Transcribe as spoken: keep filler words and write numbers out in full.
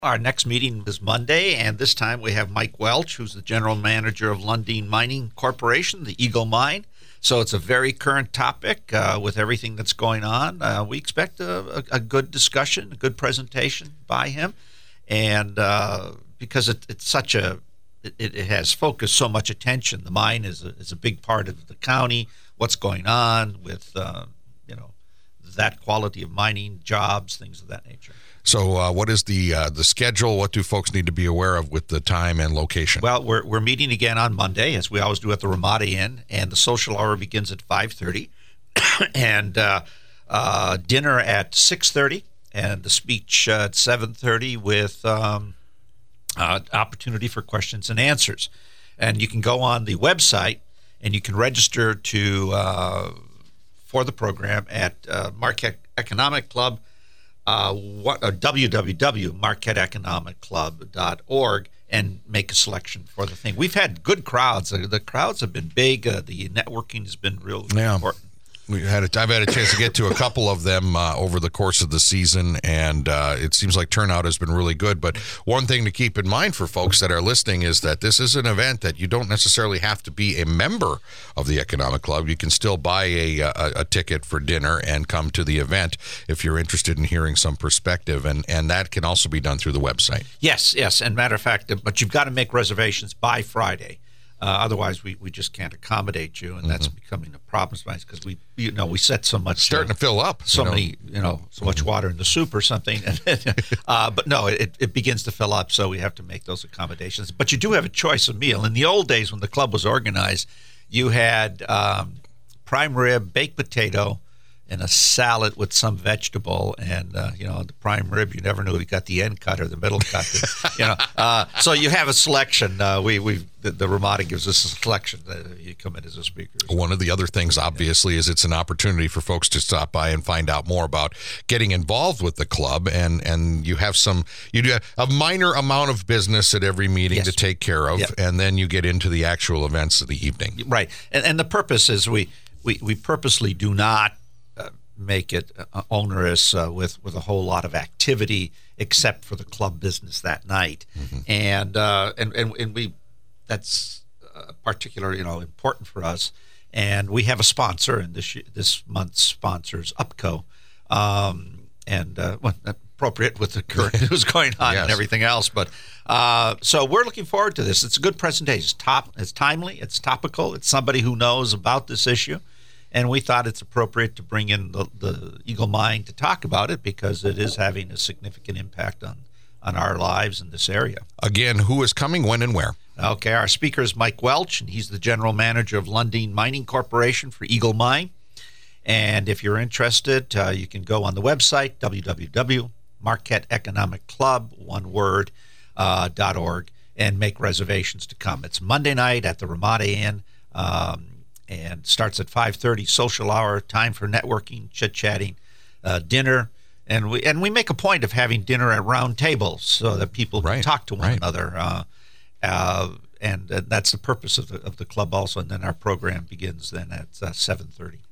Our next meeting is Monday, and this time we have Mike Welch, who's the general manager of Lundin Mining Corporation, the Eagle Mine. So it's a very current topic uh, with everything that's going on. Uh, we expect a, a, a good discussion, a good presentation by him, and uh, because it, it's such a, it, it has focused so much attention. The mine is a, is a big part of the county. What's going on with uh, you know that quality of mining, jobs, things of that nature. So uh, what is the uh, the schedule? What do folks need to be aware of with the time and location? Well, we're we're meeting again on Monday, as we always do at the Ramada Inn, and the social hour begins at five thirty, and uh, uh, dinner at six thirty, and the speech uh, at seven thirty with um, uh, opportunity for questions and answers. And you can go on the website, and you can register to uh, for the program at uh, Marquette Economic Club. Uh, what, uh, w w w dot marquette economic club dot org and make a selection for the thing. We've had good crowds. Uh, the crowds have been big. Uh, the networking has been real yeah. important. We had a, I've had a chance to get to a couple of them uh, over the course of the season, and uh, it seems like turnout has been really good. But one thing to keep in mind for folks that are listening is that this is an event that you don't necessarily have to be a member of the Economic Club. You can still buy a, a, a ticket for dinner and come to the event if you're interested in hearing some perspective, and, and that can also be done through the website. Yes, yes, and matter of fact, but you've got to make reservations by Friday. Uh, otherwise, we, we just can't accommodate you, and that's mm-hmm. becoming a problem because we you know we set so much starting uh, to fill up, so you know? many you know so much water in the soup or something. uh, but no, it, it begins to fill up, so we have to make those accommodations. But you do have a choice of meal. In the old days when the club was organized, you had um, prime rib, baked potato, and a salad with some vegetable, and uh, you know the prime rib. You never knew if you got the end cut or the middle cut. you know, uh, so you have a selection. Uh, we we the, the Ramada gives us a selection. Uh, you come in as a speaker. One of the other things, obviously, is it's an opportunity for folks to stop by and find out more about getting involved with the club, and and you have some you do a minor amount of business at every meeting yes. to take care of, yep. and then you get into the actual events of the evening. Right, and and the purpose is we we we purposely do not make it uh, onerous uh, with, with a whole lot of activity except for the club business that night. Mm-hmm. And, uh, and and and we that's uh, particularly you know important for us. And we have a sponsor, and this this month's sponsors UPCO, um, and uh, well, appropriate with the current news going on yes. and everything else. But uh, so we're looking forward to this. It's a good presentation. It's top. It's timely. It's topical. It's somebody who knows about this issue. And we thought it's appropriate to bring in the, the Eagle Mine to talk about it because it is having a significant impact on, on our lives in this area. Again, who is coming, when, and where? Okay, our speaker is Mike Welch, and he's the general manager of Lundin Mining Corporation for Eagle Mine. And if you're interested, uh, you can go on the website, w w w dot marquette economic club, one word, uh, dot org, and make reservations to come. It's Monday night at the Ramada Inn. Um, and starts at five thirty, social hour, time for networking, chit-chatting, uh, dinner. And we and we make a point of having dinner at round tables so that people right. can talk to one right. another. Uh, uh, and uh, that's the purpose of the, of the club also. And then our program begins then at uh, seven thirty.